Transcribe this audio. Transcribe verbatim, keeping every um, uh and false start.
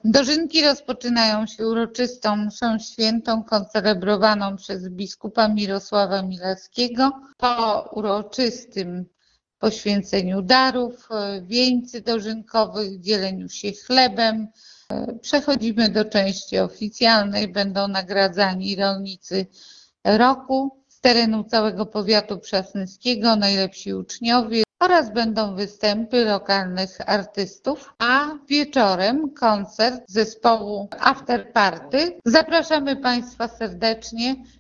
Dożynki rozpoczynają się uroczystą mszą świętą koncelebrowaną przez biskupa Mirosława Milarskiego. Po uroczystym poświęceniu darów, wieńcy dożynkowych, dzieleniu się chlebem, przechodzimy do części oficjalnej. Będą nagradzani rolnicy roku z terenu całego powiatu przasnyskiego, najlepsi uczniowie oraz będą występy lokalnych artystów, a wieczorem koncert zespołu After Party. Zapraszamy Państwa serdecznie.